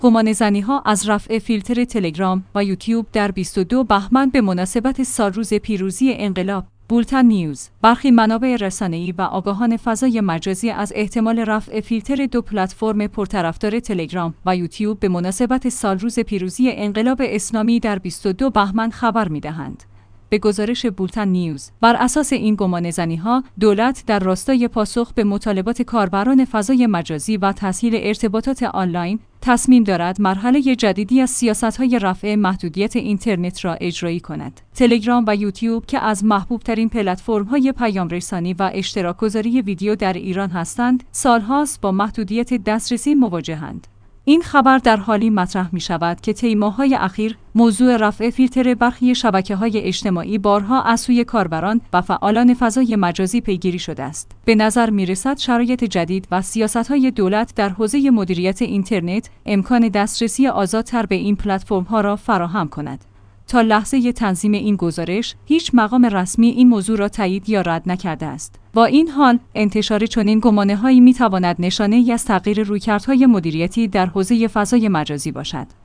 گمانه‌زنی‌ها از رفع فیلتر تلگرام و یوتیوب در 22 بهمن به مناسبت سالروز پیروزی انقلاب. بولتن نیوز. برخی منابع رسانه‌ای و آگاهان فضای مجازی از احتمال رفع فیلتر دو پلتفرم پرطرفدار تلگرام و یوتیوب به مناسبت سالروز پیروزی انقلاب اسلامی در 22 بهمن خبر می‌دهند. به گزارش بولتن نیوز، بر اساس این گمانه‌زنی‌ها، دولت در راستای پاسخ به مطالبات کاربران فضای مجازی و تسهیل ارتباطات آنلاین تصمیم دارد مرحله جدیدی از سیاست‌های رفع محدودیت اینترنت را اجرایی کند. تلگرام و یوتیوب که از محبوب‌ترین پلتفرم‌های پیام‌رسانی و اشتراک‌گذاری ویدیو در ایران هستند، سال‌هاست با محدودیت دسترسی مواجه‌اند. این خبر در حالی مطرح می شود که طی ماه‌های اخیر موضوع رفع فیلتر برخی شبکه‌های اجتماعی بارها از سوی کاربران و فعالان فضای مجازی پیگیری شده است. به نظر می رسد شرایط جدید و سیاست‌های دولت در حوزه مدیریت اینترنت امکان دسترسی آزادتر به این پلتفرم‌ها را فراهم کند. تا لحظه تنظیم این گزارش، هیچ مقام رسمی این موضوع را تایید یا رد نکرده است. با این حال، انتشار چنین گمانه‌هایی می‌تواند نشانه‌ای از تغییر رویکردهای مدیریتی در حوزه فضای مجازی باشد.